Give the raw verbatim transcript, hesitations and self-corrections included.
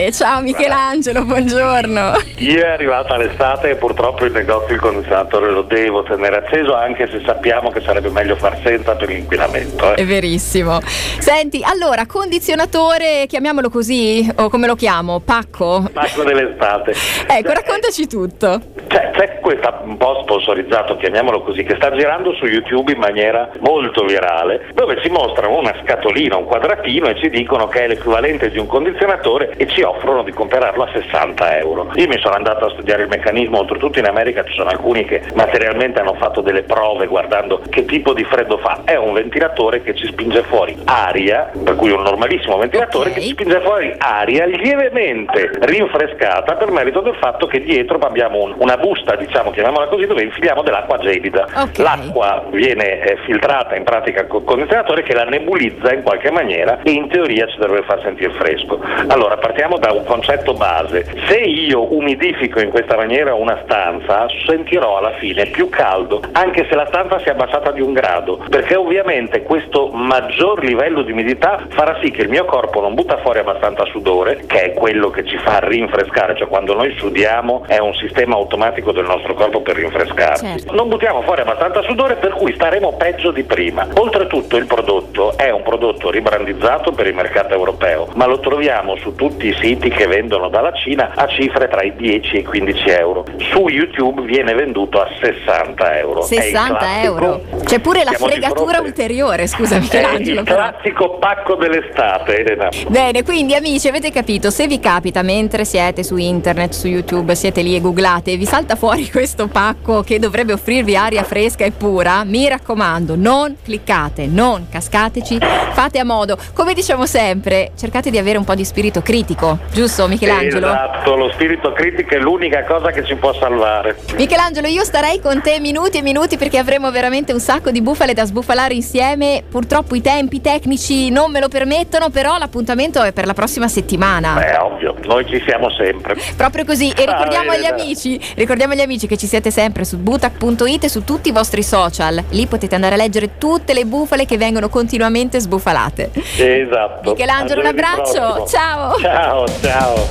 E ciao Michelangelo, buongiorno. Ieri è arrivata l'estate e purtroppo il negozio il condizionatore lo devo tenere acceso, anche se sappiamo che sarebbe meglio far senza per l'inquinamento. Eh. È verissimo. Senti, allora, condizionatore, chiamiamolo così, o come lo chiamo? Pacco? Pacco dell'estate. Ecco, cioè, raccontaci tutto. C'è, c'è questo un po' sponsorizzato, chiamiamolo così, che sta girando su YouTube in maniera molto virale, dove ci mostrano una scatolina, un quadratino e ci dicono che è l'equivalente di un condizionatore e ci offrono di comprarlo a sessanta euro. Io mi sono andato a studiare il meccanismo, oltretutto in America ci sono alcuni che materialmente hanno fatto delle prove guardando che tipo di freddo fa. È un ventilatore che ci spinge fuori aria, per cui un normalissimo ventilatore okay. che ci spinge fuori aria lievemente rinfrescata per merito del fatto che dietro abbiamo un, una busta, diciamo, chiamiamola così, dove infiliamo dell'acqua gelida. Okay. L'acqua viene eh, filtrata in pratica col condizionatore che la nebulizza in qualche maniera e in teoria ci dovrebbe far sentire fresco. Allora partiamo da un concetto base: se io umidifico in questa maniera una stanza sentirò alla fine più caldo anche se la stanza si è abbassata di un grado, perché ovviamente questo maggior livello di umidità farà sì che il mio corpo non butta fuori abbastanza sudore, che è quello che ci fa rinfrescare, cioè quando noi sudiamo è un sistema automatico del nostro corpo per rinfrescarsi. Certo. Non buttiamo fuori abbastanza sudore, per cui staremo peggio di prima. Oltretutto il prodotto è un prodotto ribrandizzato per il mercato europeo, ma lo troviamo su tutti i siti che vendono dalla Cina a cifre tra i dieci e i quindici euro. Su YouTube viene venduto a sessanta euro. sessanta euro? C'è pure la fregatura ulteriore, scusa Michelangelo. È il classico pacco dell'estate, Elena. Bene, quindi amici, avete capito, se vi capita mentre siete su internet, su YouTube, siete lì e googlate e vi salta fuori questo pacco che dovrebbe offrirvi aria fresca e pura, mi raccomando, non cliccate, non cascateci, fate a modo. Come diciamo sempre, cercate di avere un po' di spirito critico, giusto Michelangelo? Esatto, lo spirito critico è l'unica cosa che ci può salvare. Michelangelo, io starei con te minuti e minuti perché avremo veramente un sacco di bufale da sbufalare insieme. Purtroppo i tempi tecnici non me lo permettono, però l'appuntamento è per la prossima settimana. Beh, ovvio, noi ci siamo sempre. Proprio così. E ricordiamo ah, agli amici, ricordiamo agli amici che ci siete sempre su butac punto it e su tutti i vostri social. Lì potete andare a leggere tutte le bufale che vengono continuamente sbufalate. Esatto. Michelangelo, un abbraccio. Prossimo. Ciao. Ciao, ciao.